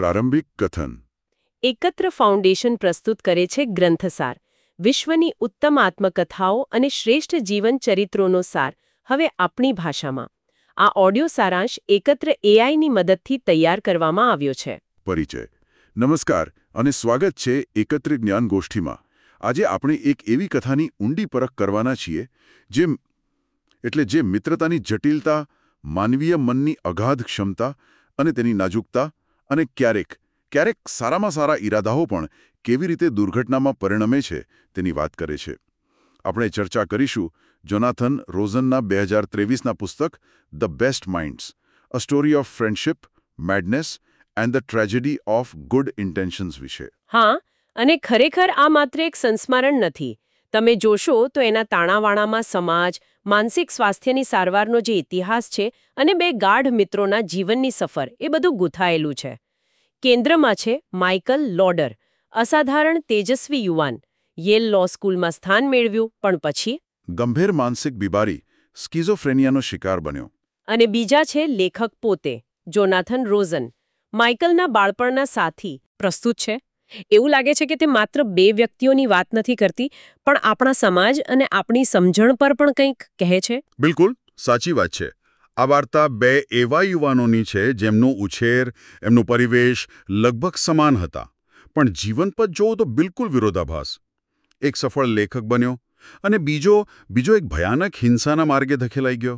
પ્રારંભિક કથન. એકત્ર ફાઉન્ડેશન પ્રસ્તુત કરે છે ગ્રંથસાર, વિશ્વની ઉત્તમ આત્મકથાઓ અને શ્રેષ્ઠ જીવન ચરિત્રોનો સાર, હવે આપણી ભાષામાં. આ ઓડિયો સારાંશ એકત્ર એઆઈની મદદથી તૈયાર કરવામાં આવ્યો છે. પરિચય. નમસ્કાર અને સ્વાગત છે એકત્ર જ્ઞાન ગોષ્ઠીમાં. આજે આપણે એક એવી કથાની ઊંડી પરખ કરવાના છીએ જે મિત્રતાની જટિલતા, માનવીય મનની અગાધ ક્ષમતા અને તેની નાજુકતા અને ક્યારેક સારામાં સારા ઈરાદાઓ પણ કેવી રીતે દુર્ઘટનામાં પરિણમે છે તેની વાત કરે છે. આપણે ચર્ચા કરીશું જોનાથન રોઝનના 2023ના પુસ્તક the best minds, a story of friendship, madness and the tragedy of good intentions વિશે. હા, અને ખરેખર આ માત્ર એક સંસ્મરણ નથી. તમે જોશો તો એના તાણાવાણામાં સમાજ, માનસિક સ્વાસ્થ્યની સારવારનો જે ઇતિહાસ છે અને બે ગાઢ મિત્રોના જીવનની સફર, એ બધું ગૂંથાયેલું છે. કેન્દ્રમાં છે માઇકલ લોડર, અસાધારણ તેજસ્વી યુવાન. યેલ લો સ્કૂલમાં સ્થાન મેળવ્યું, પણ પછી ગંભીર માનસિક બીમારી સ્કિઝોફ્રેનિયાનો શિકાર બન્યો. અને બીજા છે લેખક પોતે, જોનાથન રોઝન, માઇકલના બાળપણના સાથી. પ્રસ્તુત છે એવું લાગે છે કે તે માત્ર બે વ્યક્તિઓની વાત નથી કરતી, પણ આપણા સમાજ અને આપણી સમજણ પર પણ કંઈક કહે છે. બિલકુલ સાચી વાત છે. આ વાર્તા બે એવા યુવાનોની છે જેમનો ઉછેર, એમનો પરિવેશ લગભગ સમાન હતા, પણ જીવન પર જોવો તો બિલકુલ વિરોધાભાસ. એક સફળ લેખક બન્યો અને બીજો એક ભયાનક હિંસાના માર્ગે ધકેલાઈ ગયો.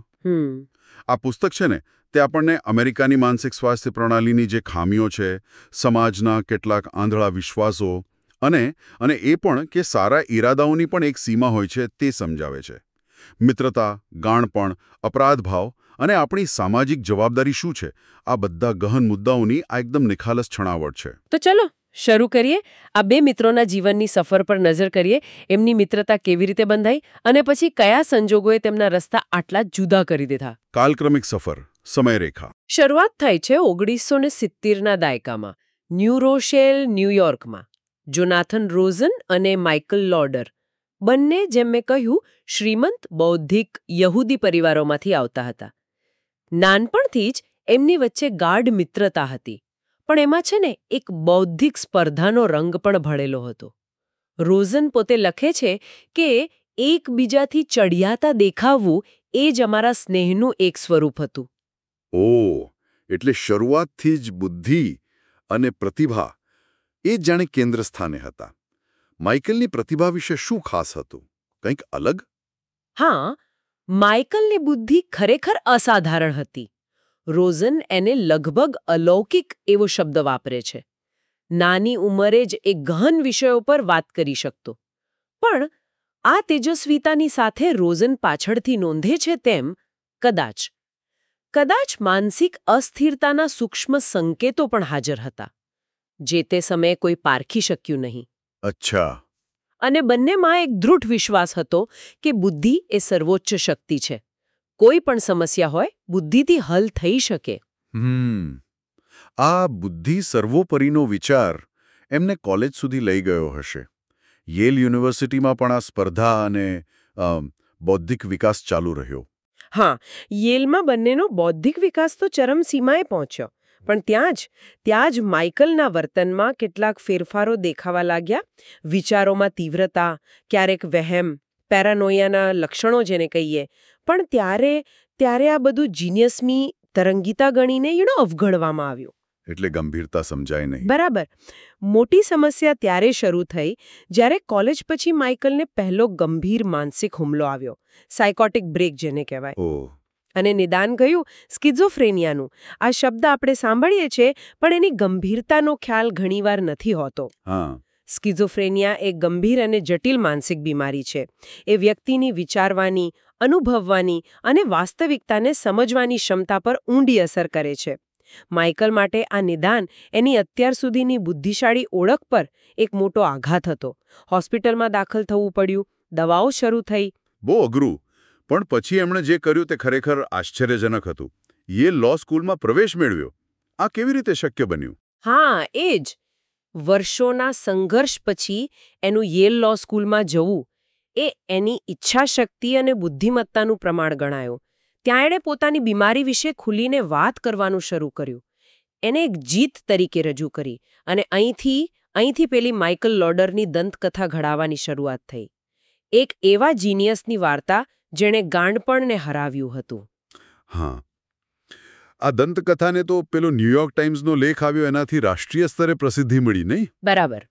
આ પુસ્તક છે ને, તે આપણને અમેરિકાની માનસિક સ્વાસ્થ્ય પ્રણાલીની જે ખામીઓ છે, સમાજના કેટલાક આંધળા વિશ્વાસો અને એ પણ કે સારા ઈરાદાઓની પણ એક સીમા હોય છે તે સમજાવે છે. મિત્રતા, ગાણપણ, અપરાધભાવ અને આપણી સામાજિક જવાબદારી શું છે, આ બધા ગહન મુદ્દાઓની આ એકદમ નિખાલસ છણાવટ છે. તો ચલો શરૂ કરીએ. આ બે મિત્રોના જીવનની સફર પર નજર કરીએ. એમની મિત્રતા કેવી રીતે બંધાઈ અને પછી કયા સંજોગોએ તેમના રસ્તા આટલા જુદા કરી દીધા. કાલક્રમિક સફર, સમયરેખા. શરૂઆત થાય છે 1970ના દાયકામાં, ન્યૂ રોશેલ, ન્યૂયોર્કમાં. જોનાથન રોઝન અને માઇકલ લોડર બંને, જેમ મેં કહ્યું, શ્રીમંત બૌદ્ધિક યહૂદી પરિવારોમાંથી આવતા હતા. નાનપણથી જ એમની વચ્ચે ગાઢ મિત્રતા હતી, પણ એમાં છે ને એક બૌદ્ધિક સ્પર્ધાનો રંગ પણ ભળેલો હતો. રોઝન પોતે લખે છે કે એકબીજાથી ચડિયાતા દેખાવવું એ જ અમારા સ્નેહનું એક સ્વરૂપ હતું. ઓહ, એટલે શરૂઆતથી જ બુદ્ધિ અને પ્રતિભા એ જ જાણે કેન્દ્ર સ્થાને હતા. માઇકલની પ્રતિભા વિશે શું ખાસ હતું? કંઈક અલગ? હા, માઇકલની બુદ્ધિ ખરેખર અસાધારણ હતી. રોઝન એને લગભગ અલૌકિક એવો શબ્દ વાપરે છે. નાની ઉંમરે જ એ ગહન વિષયો પર વાત કરી શકતો. પણ આ તેજસ્વીતાની સાથે રોઝન પાછળથી નોંધે છે તેમ કદાચ માનસિક અસ્થિરતાના સૂક્ષ્મ સંકેતો પણ હાજર હતા, જે તે સમયે કોઈ પારખી શક્યું નહીં. અચ્છા. અને બંનેમાં એક દૃઢ વિશ્વાસ હતો કે બુદ્ધિ એ સર્વોચ્ચ શક્તિ છે. કોઈ પણ સમસ્યા હોય, બુદ્ધિથી હલ થઈ શકે. આ બુદ્ધિ સર્વોપરીનો વિચાર એમને કોલેજ સુધી લઈ ગયો હશે. યેલ યુનિવર્સિટીમાં પણ આ સ્પર્ધા અને બૌદ્ધિક વિકાસ ચાલુ રહ્યો. હા, યેલમાં બંનેનો બૌદ્ધિક વિકાસ તો ચરમસીમાએ પહોંચ્યો. પણ ત્યાં જ માઇકલના વર્તનમાં કેટલાક ફેરફારો દેખાવા લાગ્યા. વિચારોમાં તીવ્રતા, ક્યારેક વહેમ, પેરાનોયાના લક્ષણો જેને કહીએ. પણ ત્યારે આ બધું જીનિયસમી તરંગીતા ગણીને અવગણવામાં આવ્યું. એટલે ગંભીરતા સમજાય નહીં. બરાબર. મોટી સમસ્યા ત્યારે શરૂ થઈ જ્યારે કોલેજ પછી માઇકલને પહેલો ગંભીર માનસિક હુમલો આવ્યો. સાયકોટિક બ્રેક જેને કહેવાય. અને નિદાન ગયું સ્કિઝોફ્રેનિયાનું. આ શબ્દ આપણે સાંભળીએ છીએ, પણ એની ગંભીરતાનો ખ્યાલ ઘણીવાર નથી હોતો. સ્કિઝોફ્રેનિયા એક ગંભીર અને જટિલ માનસિક બીમારી છે. એ વ્યક્તિની વિચારવાની, અનુભવવાની અને વાસ્તવિકતાને સમજવાની ક્ષમતા પર ઊંડી અસર કરે છે. માઇકલ માટે આ નિદાન એની અત્યાર સુધીની બુદ્ધિશાળી ઓળખ પર એક મોટો આઘાત હતો. હોસ્પિટલમાં દાખલ થવું પડ્યું, દવાઓ શરૂ થઈ. બહુ અઘરું. પણ પછી એમણે જે કર્યું તે ખરેખર આશ્ચર્યજનક હતું. યેલ લો સ્કૂલમાં પ્રવેશ મેળવ્યો. આ કેવી રીતે શક્ય બન્યું? હા, એ જ. વર્ષોના સંઘર્ષ પછી એનું યેલ લો સ્કૂલમાં જવું એ એની ઈચ્છાશક્તિ અને બુદ્ધિમત્તાનું પ્રમાણ ગણાયું. ત્યાં એણે પોતાની બીમારી વિશે ખુલીને વાત કરવાનું શરૂ કર્યું. એને એક જીત તરીકે રજૂ કરી અને અહીંથી પેલી માઇકલ લોડરની દંતકથા ઘડાવવાની શરૂઆત થઈ. એક એવા જીનિયસની વાર્તા જેણે ગાંડપણને હરાવ્યું હતું. હા, આ દંતકથાને તો પેલો ન્યૂયોર્ક ટાઈમ્સનો લેખ આવ્યો એનાથી રાષ્ટ્રીય સ્તરે પ્રસિદ્ધિ મળી, નહીં? બરાબર.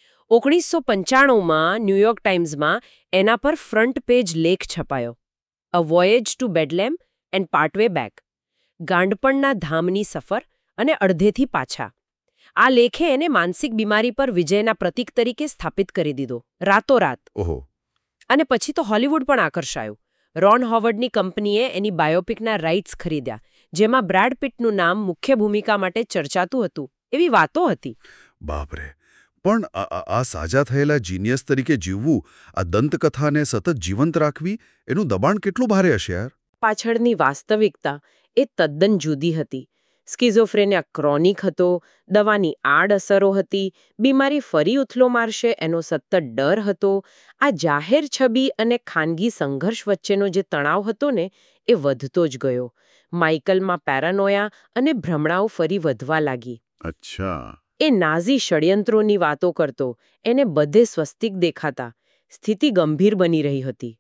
1995માં ન્યૂયોર્ક ટાઈમ્સમાં એના પર ફ્રન્ટ પેજ લેખ છપાયો. A voyage to Bedlam and partway back. ગાંડપણના ધામની સફર અને અડધેથી પાછા. આ લેખે એને માનસિક બીમારી પર વિજયના પ્રતીક તરીકે સ્થાપિત કરી દીધો, રાતોરાત. ઓહો. અને પછી તો હોલિવૂડ પણ આકર્ષાયું. રોન હોવર્ડની કંપનીએ એની બાયોપિકના રાઇટ્સ ખરીદ્યા, જેમાં બ્રેડ પિટનું નામ મુખ્ય ભૂમિકા માટે ચર્ચાતું હતું. એવી વાતો હતી. બાપરે. પણ આ સાજા થયેલા જીનિયસ તરીકે જીવવું, આ દંતકથાને સતત જીવંત રાખવી, એનું દબાણ કેટલું ભારે હશે યાર? પાછળની વાસ્તવિકતા એ તદ્દન જુદી હતી. સ્કિઝોફ્રેનિયા ક્રોનિક હતો, દવાની આડઅસરો હતી, બીમારી ફરી ઉથલો મારશે એનો સતત ડર હતો. આ જાહેર છબી અને ખાનગી સંઘર્ષ વચ્ચેનો જે તણાવ હતો ને, એ વધતો જ ગયો. માઇકલમાં પેરાનોયા અને ભ્રમણાઓ ફરી વધવા લાગી. અચ્છા. એ નાઝી ષડયંત્રોની વાતો કરતો, એને બધે સ્વસ્તિક દેખાતા. સ્થિતિ ગંભીર બની રહી હતી.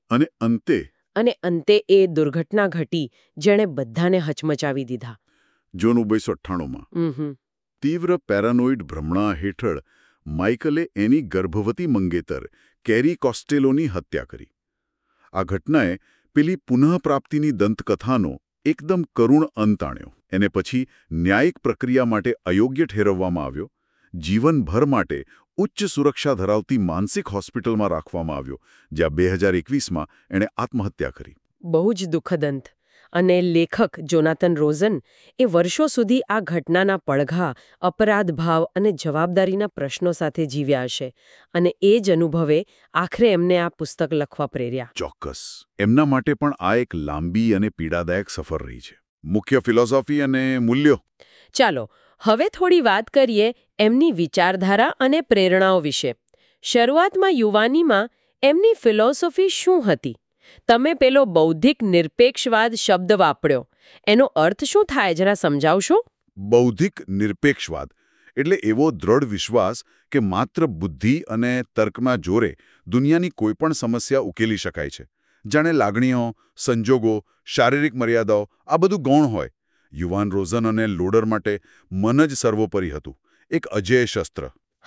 અને અંતે એ દુર્ઘટના ઘટી જેણે બધાને હચમચાવી દીધા. જૂન 1998માં તીવ્ર પેરાનોઇડ ભ્રમણા હેઠળ માઇકલે એની ગર્ભવતી મંગેતર કેરી કોસ્ટેલોની હત્યા કરી. આ ઘટનાએ પેલી પુનઃપ્રાપ્તિની દંતકથાનો એકદમ કરુણ અંત આણ્યો. એને પછી ન્યાયિક પ્રક્રિયા માટે અયોગ્ય ઠેરવવામાં આવ્યો. જીવનભર માટે ઉચ્ચ સુરક્ષા ધરાવતી માનસિક હોસ્પિટલમાં રાખવામાં આવ્યો, જ્યાં 2021માં એણે આત્મહત્યા કરી. બહુ જ દુઃખદ અંત. અને લેખક જોનાથન રોઝન એ વર્ષો સુધી આ ઘટનાના પડઘા, અપરાધભાવ અને જવાબદારીના પ્રશ્નો સાથે જીવ્યા હશે. અને એ જ અનુભવે આખરે એમને આ પુસ્તક લખવા પ્રેર્યા. ચોક્કસ. એમના માટે પણ આ એક લાંબી અને પીડાદાયક સફર રહી છે. મુખ્ય ફિલોસોફી અને મૂલ્યો. ચાલો હવે થોડી વાત કરીએ એમની વિચારધારા અને પ્રેરણાઓ વિશે. શરૂઆતમાં યુવાનીમાં એમની ફિલોસોફી શું હતી? તમે પેલો બૌદ્ધિક નિરપેક્ષવાદ શબ્દ વાપર્યો, એનો અર્થ શું થાય, જરા સમજાવશો? બૌદ્ધિક નિરપેક્ષવાદ એટલે એવો દ્રઢ વિશ્વાસ કે માત્ર બુદ્ધિ અને તર્કના જોરે દુનિયાની કોઈપણ સમસ્યા ઉકેલી શકાય છે. જાણે લાગણીઓ, સંજોગો, શારીરિક મર્યાદાઓ આ બધું ગૌણ હોય. યુવાન રોઝન અને લોડર માટે મન જ સર્વોપરી હતું, એક અજેય શસ્ત્ર.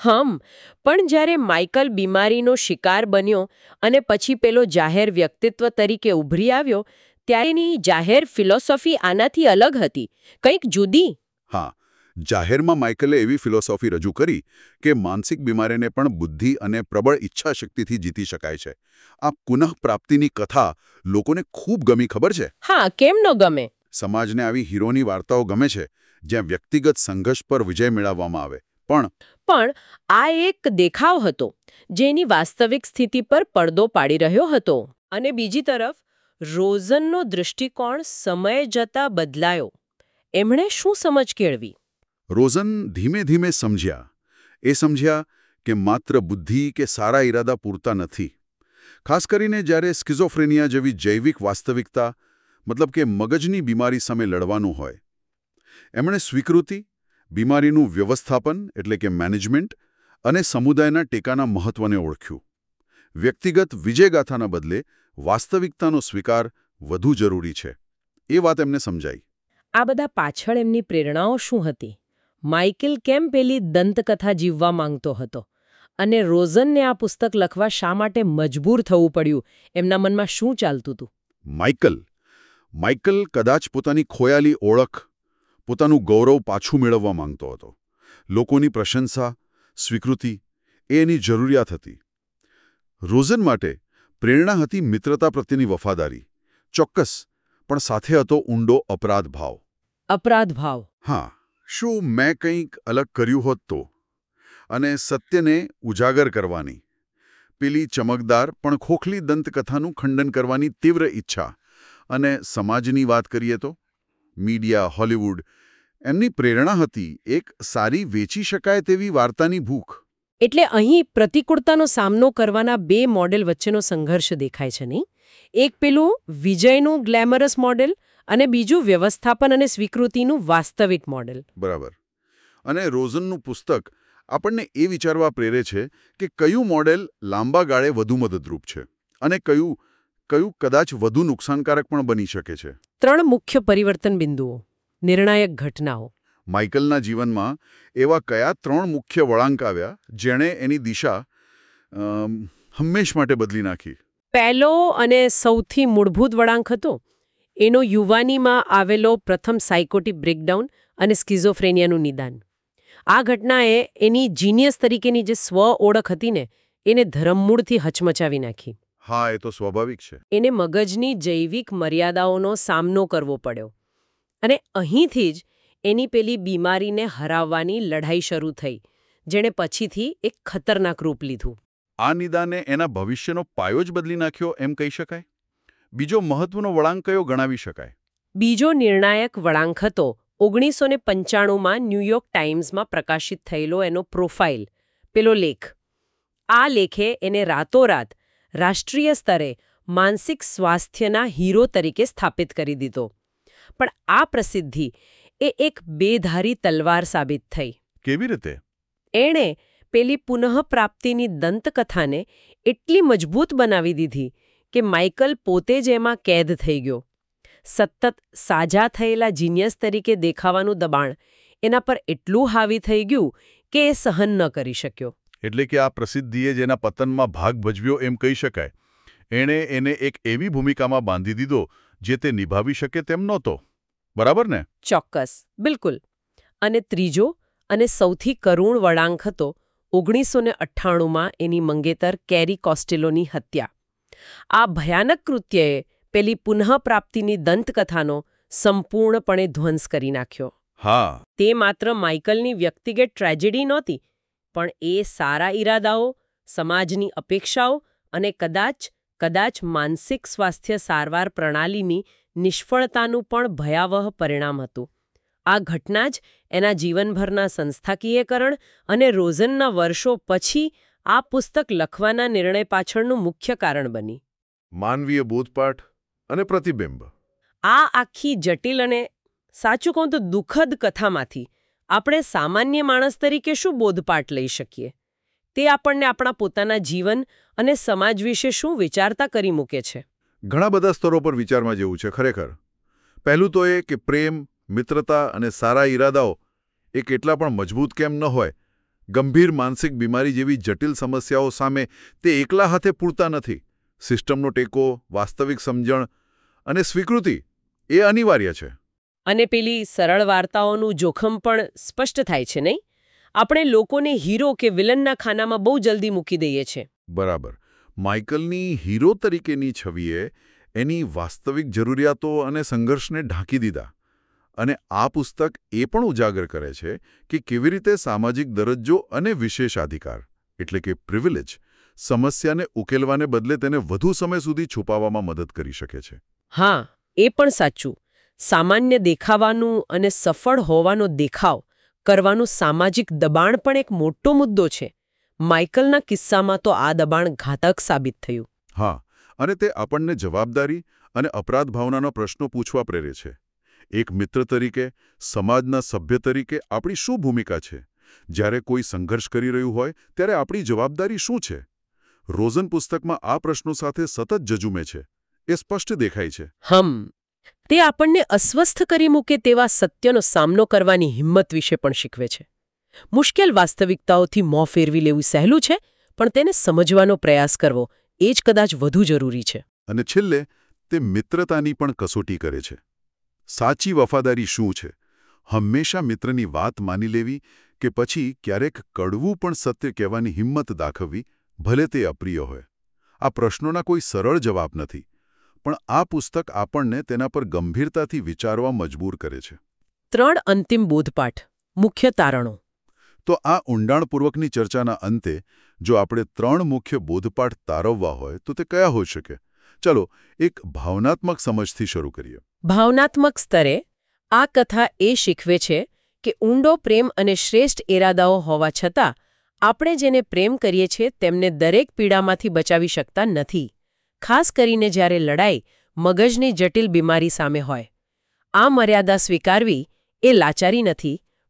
પણ જ્યારે માઇકલ બીમારીનો શિકાર બન્યો અને પછી પેલો જાહેર વ્યક્તિત્વ તરીકે ઉભરી આવ્યો, ત્યારે એની જાહેર ફિલોસોફી આનાથી અલગ હતી, કંઈક જુદી. હા, જાહેરમાં માઇકલે એવી ફિલોસોફી રજૂ કરી કે માનસિક બીમારીને પણ બુદ્ધિ અને પ્રબળ ઈચ્છાશક્તિથી જીતી શકાય છે. આ પુનઃપ્રાપ્તિની કથા લોકોને ખૂબ ગમી, ખબર છે? હા, કેમ ન ગમે? સમાજને આવી હીરોની વાર્તાઓ ગમે છે, જ્યાં વ્યક્તિગત સંઘર્ષ પર વિજય મેળવવામાં આવે. પણ આ એક દેખાવ હતો, જેની વાસ્તવિક સ્થિતિ પર પડદો પાડી રહ્યો હતો. અને બીજી તરફ રોઝનનો દૃષ્ટિકોણ સમય જતાં બદલાયો. એમણે શું સમજ કેળવી? રોઝન ધીમે ધીમે સમજ્યા કે માત્ર બુદ્ધિ કે સારા ઈરાદા પૂરતા નથી. ખાસ કરીને જ્યારે સ્કિઝોફ્રેનિયા જેવી જૈવિક વાસ્તવિકતા, મતલબ કે મગજની બીમારી સામે લડવાનું હોય. એમણે સ્વીકૃતિ, બીમારીનું વ્યવસ્થાપન એટલે કે મેનેજમેન્ટ અને સમુદાયના ટેકાના મહત્વને ઓળખ્યું. વ્યક્તિગત વિજયગાથાના બદલે વાસ્તવિકતાનો સ્વીકાર વધુ જરૂરી છે, એ વાત એમને સમજાઈ. આ બધા પાછળ એમની પ્રેરણાઓ શું હતી? માઇકલ કેમ પેલી દંતકથા જીવવા માંગતો હતો? અને રોઝનને આ પુસ્તક લખવા શા માટે મજબૂર થવું પડ્યું? એમના મનમાં શું ચાલતું હતું? માઇકલ કદાચ પોતાની ખોયાલી ઓળખ, પોતાનું ગૌરવ પાછું મેળવવા માંગતો હતો. લોકોની પ્રશંસા, સ્વીકૃતિ એ એની જરૂરિયાત હતી. રોઝન માટે પ્રેરણા હતી મિત્રતા પ્રત્યેની વફાદારી, ચોક્કસ, પણ સાથે હતો ઊંડો અપરાધભાવ. અપરાધભાવ? હા, શું મેં કંઈક અલગ કર્યું હોત તો? અને સત્યને ઉજાગર કરવાની, પેલી ચમકદાર પણ ખોખલી દંતકથાનું ખંડન કરવાની તીવ્ર ઈચ્છા. અને સમાજની વાત કરીએ તો મીડિયા, હોલિવૂડ, એમની પ્રેરણા હતી એક સારી વેચી શકાય તેવી વાર્તાની ભૂખ. એટલે અહીં પ્રતિકૂળતાનો સામનો કરવાના બે મોડેલ વચ્ચેનો સંઘર્ષ દેખાય છે, નહીં? એક પેલું વિજયનું ગ્લેમરસ મોડેલ અને બીજું વ્યવસ્થાપન અને સ્વીકૃતિનું વાસ્તવિક મોડેલ. બરાબર. અને રોઝનનું પુસ્તક આપણને એ વિચારવા પ્રેરે છે કે કયું મોડેલ લાંબા ગાળે વધુ મદદરૂપ છે અને કયું કદાચ વધુ નુકસાનકારક પણ બની શકે છે. 3 મુખ્ય પરિવર્તન બિંદુઓ, નિર્ણાયક ઘટનાઓ. માઇકલના જીવનમાં એવા કયા 3 મુખ્ય વળાંક આવ્યા જેણે એની દિશા હંમેશ માટે બદલી નાખી? પહેલો અને સૌથી મૂળભૂત વળાંક હતો એનો યુવાનીમાં આવેલો પ્રથમ સાયકોટિક બ્રેકડાઉન અને સ્કિઝોફ્રેનિયાનું નિદાન. આ ઘટનાએ એની જીનિયસ તરીકેની જે સ્વ ઓળખ હતી ને એને ધરમૂળથી હચમચાવી નાખી. હા, એ તો સ્વાભાવિક છે. એને મગજની જૈવિક મર્યાદાઓનો સામનો કરવો પડ્યો અને અહીંથી જ એની પેલી બીમારીને હરાવવાની લડાઈ શરૂ થઈ, જેણે પછીથી એક ખતરનાક રૂપ લીધું. આ નિદાને એના ભવિષ્યનો પાયો જ બદલી નાખ્યો એમ કહી શકાય. બીજો મહત્વનો વળાંક કયો ગણાવી શકાય? બીજો નિર્ણાયક વળાંક હતો 1995માં ન્યૂયોર્ક ટાઇમ્સમાં પ્રકાશિત થયેલો એનો પ્રોફાઇલ, પેલો લેખ. આ લેખે એને રાતોરાત રાષ્ટ્રીય સ્તરે માનસિક સ્વાસ્થ્યના હીરો તરીકે સ્થાપિત કરી દીધો. પણ આ પ્રસિદ્ધિ એ એક બેધારી તલવાર સાબિત થઈ. કેવી રીતે? એણે પેલી પુનઃપ્રાપ્તિની દંતકથાને એટલી મજબૂત બનાવી દીધી કે માઇકલ પોતે જ એમાં કેદ થઈ ગયો. સતત સાજા થયેલા જીનિયસ તરીકે દેખાવાનું દબાણ એના પર એટલું હાવી થઈ ગયું કે એ સહન ન કરી શક્યો. એટલે કે આ પ્રસિદ્ધિએ જેના પતનમાં ભાગ ભજવ્યો એમ કહી શકાય. એણે એને એક એવી ભૂમિકામાં બાંધી દીધો જે તે નિભાવી શકે તેમ નહોતો. બરાબર ને? ચોક્કસ, બિલકુલ. અને ત્રીજો અને સૌથી કરુણ વળાંક હતો 1998માં એની મંગેતર કેરી કોસ્ટેલોની હત્યા. આ ભયાનક કૃત્યએ પેલી પુનઃપ્રાપ્તિની દંતકથાનો સંપૂર્ણપણે ધ્વંસ કરી નાખ્યો. હા. તે માત્ર માઇકલની વ્યક્તિગત ટ્રેજેડી નહોતી, પણ એ સારા ઈરાદાઓ, સમાજની અપેક્ષાઓ અને કદાચ માનસિક સ્વાસ્થ્ય સારવાર પ્રણાલીની નિષ્ફળતાનું પણ ભયાવહ પરિણામ હતું. આ ઘટના જ એના જીવનભરના સંસ્થાકીયકરણ અને રોઝનના વર્ષો પછી આ પુસ્તક લખવાના નિર્ણય પાછળનું મુખ્ય કારણ બની. માનવીય બોધપાઠ અને પ્રતિબિંબ. આ આખી જટિલ અને સાચું કહું તો દુઃખદ કથામાંથી આપણે સામાન્ય માણસ તરીકે શું બોધપાઠ લઈ શકીએ? તે આપણને આપણા પોતાના જીવન અને સમાજ વિશે શું વિચારતા કરી મૂકે છે? ઘણા બધા સ્તરો પર વિચારમાં જેવું છે ખરેખર. પહેલું તો એ કે પ્રેમ, મિત્રતા અને સારા ઈરાદાઓ એ કેટલા પણ મજબૂત કેમ ન હોય, ગંભીર માનસિક બીમારી જેવી જટિલ સમસ્યાઓ સામે તે એકલા હાથે પૂરતા નથી. સિસ્ટમનો ટેકો, વાસ્તવિક સમજણ અને સ્વીકૃતિ એ અનિવાર્ય છે. અને પેલી સરળ વાર્તાઓનું જોખમ પણ સ્પષ્ટ થાય છે, નહીં? આપણે લોકોને હીરો કે વિલનના ખાનામાં બહુ જલ્દી મૂકી દઈએ છીએ. બરાબર. માઇકલની હીરો તરીકેની છબીએ એની વાસ્તવિક જરૂરિયાતો અને સંઘર્ષને ઢાંકી દીધા. અને આ પુસ્તક એ પણ ઉજાગર કરે છે કે કેવી રીતે સામાજિક દરજ્જો અને વિશેષાધિકાર એટલે કે પ્રિવિલેજ સમસ્યાને ઉકેલવાને બદલે તેને વધુ સમય સુધી છુપાવવામાં મદદ કરી શકે છે. હા, એ પણ સાચું. સામાન્ય દેખાવાનું અને સફળ હોવાનો દેખાવ કરવાનું સામાજિક દબાણ પણ એક મોટો મુદ્દો છે. માઇકલના કિસ્સામાં તો આ દબાણ ઘાતક સાબિત થયું. હા, અને તે આપણને જવાબદારી અને અપરાધ ભાવનાનો પ્રશ્નો પૂછવા પ્રેરે છે. એક મિત્ર તરીકે, સમાજના સભ્ય તરીકે આપણી શું ભૂમિકા છે? જ્યારે કોઈ સંઘર્ષ કરી રહ્યું હોય ત્યારે આપણી જવાબદારી શું છે? રોઝન પુસ્તકમાં આ પ્રશ્નો સાથે સતત ઝઝૂમે છે. એ સ્પષ્ટ દેખાય છે. તે આપણને અસ્વસ્થ કરી મૂકે તેવા સત્યનો સામનો કરવાની હિંમત વિશે પણ શીખવે છે. મુશ્કેલ વાસ્તવિકતાઓથી મોં ફેરવી લેવું સહેલું છે, પણ તેને સમજવાનો પ્રયાસ કરવો એ જ કદાચ વધુ જરૂરી છે. અને છેલ્લે તે મિત્રતાની પણ કસોટી કરે છે. સાચી વફાદારી શું છે? હંમેશા મિત્રની વાત માની લેવી કે પછી ક્યારેક કડવું પણ સત્ય કહેવાની હિંમત દાખવવી, ભલે તે અપ્રિય હોય? આ પ્રશ્નોના કોઈ સરળ જવાબ નથી, પણ આ પુસ્તક આપણને તેના પર ગંભીરતાથી વિચારવા મજબૂર કરે છે. 3 અંતિમ બોધપાઠ, મુખ્ય તારણો. તો આ ઊંડાણપૂર્વકની ચર્ચાના અંતે જો આપણે 3 મુખ્ય બોધપાઠ તારવવા હોય તો તે કયા હોઈ શકે? ચલો એક ભાવનાત્મક સમજથી શરૂ કરીએ. ભાવનાત્મક સ્તરે આ કથા એ શીખવે છે કે ઊંડો પ્રેમ અને શ્રેષ્ઠ ઇરાદાઓ હોવા છતાં આપણે જેને પ્રેમ કરીએ છીએ તેમને દરેક પીડામાંથી બચાવી શકતા નથી, ખાસ કરીને જ્યારે લડાઈ મગજની જટિલ બીમારી સામે હોય. આ મર્યાદા સ્વીકારવી એ લાચારી નથી,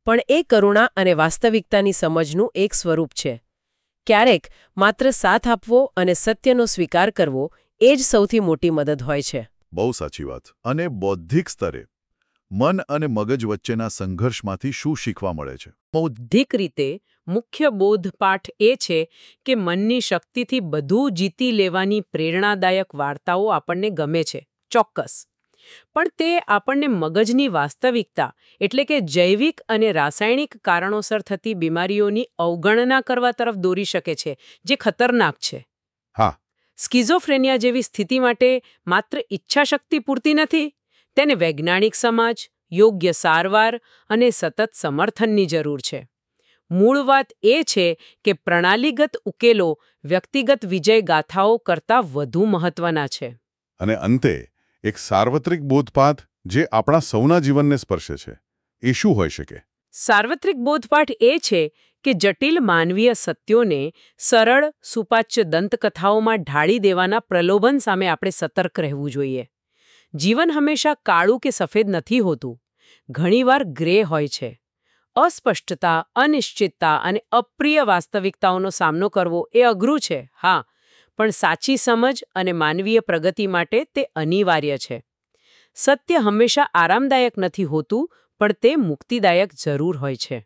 પણ એ કરુણા અને વાસ્તવિકતાની સમજનું એક સ્વરૂપ છે. ક્યારેક માત્ર સાથ આપવો અને સત્યનો સ્વીકાર કરવો એ જ સૌથી મોટી મદદ હોય છે. બહુ સાચી વાત. અને બૌદ્ધિક સ્તરે મન અને મગજ વચ્ચેના સંઘર્ષમાંથી શું શીખવા મળે છે? બૌદ્ધિક રીતે મુખ્ય બોધપાઠ એ છે કે મનની શક્તિથી બધું જીતી લેવાની પ્રેરણાદાયક વાર્તાઓ આપણને ગમે છે, ચોક્કસ. પણ તે આપણને મગજની વાસ્તવિકતા એટલે કે જૈવિક અને રાસાયણિક કારણોસર થતી બીમારીઓની અવગણના કરવા તરફ દોરી શકે છે, જે ખતરનાક છે. હા. સ્કિઝોફ્રેનિયા જેવી સ્થિતિ માટે માત્ર ઈચ્છાશક્તિ પૂરતી નથી, તેને વૈજ્ઞાનિક સમાજ, યોગ્ય સારવાર અને સતત સમર્થનની જરૂર છે. મૂળ વાત એ છે કે પ્રણાલીગત ઉકેલો વ્યક્તિગત વિજય ગાથાઓ કરતાં વધુ મહત્વના છે. અને અંતે એક સાર્વત્રિક બોધપાઠ જે આપણા સૌના જીવનને સ્પર્શે છે, એ શું હોઈ શકે? સાર્વત્રિક બોધપાઠ એ છે કે જટિલ માનવીય સત્યોને સરળ, સુપાચ્ય દંતકથાઓમાં ઢાળી દેવાના પ્રલોભન સામે આપણે સતર્ક રહેવું જોઈએ. જીવન હંમેશા કાળું કે સફેદ નથી હોતું. ઘણીવાર ગ્રે હોય છે. અસ્પષ્ટતા, અનિશ્ચિતતા અને અપ્રિય વાસ્તવિકતાઓનો સામનો કરવો એ અઘરું છે, હા, પણ સાચી સમજ અને માનવીય પ્રગતિ માટે તે અનિવાર્ય છે. સત્ય હંમેશા આરામદાયક નથી હોતું, પણ તે મુક્તિદાયક જરૂર હોય છે.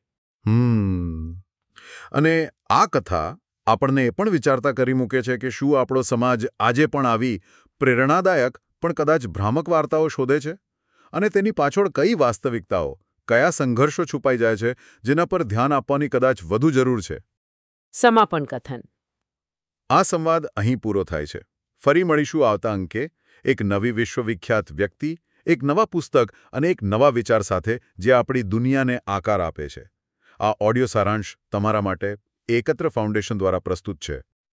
અને આ કથા આપણને એ પણ વિચારતા કરી મૂકે છે કે શું આપણો સમાજ આજે પણ આવી પ્રેરણાદાયક પણ કદાચ ભ્રામક વાર્તાઓ શોધે છે? અને તેની પાછળ કઈ વાસ્તવિકતાઓ, કયા સંઘર્ષો છુપાઈ જાય છે, જેના પર ધ્યાન આપવાની કદાચ વધુ જરૂર છે? સમાપન કથન. આ સંવાદ અહીં પૂરો થાય છે. ફરી મળીશું આવતા અંકે એક નવી વિશ્વવિખ્યાત વ્યક્તિ, એક નવા પુસ્તક અને એક નવા વિચાર સાથે જે આપણી દુનિયાને આકાર આપે છે. આ ઓડિયો સારાંશ તમારા માટે એકત્ર ફાઉન્ડેશન દ્વારા પ્રસ્તુત છે.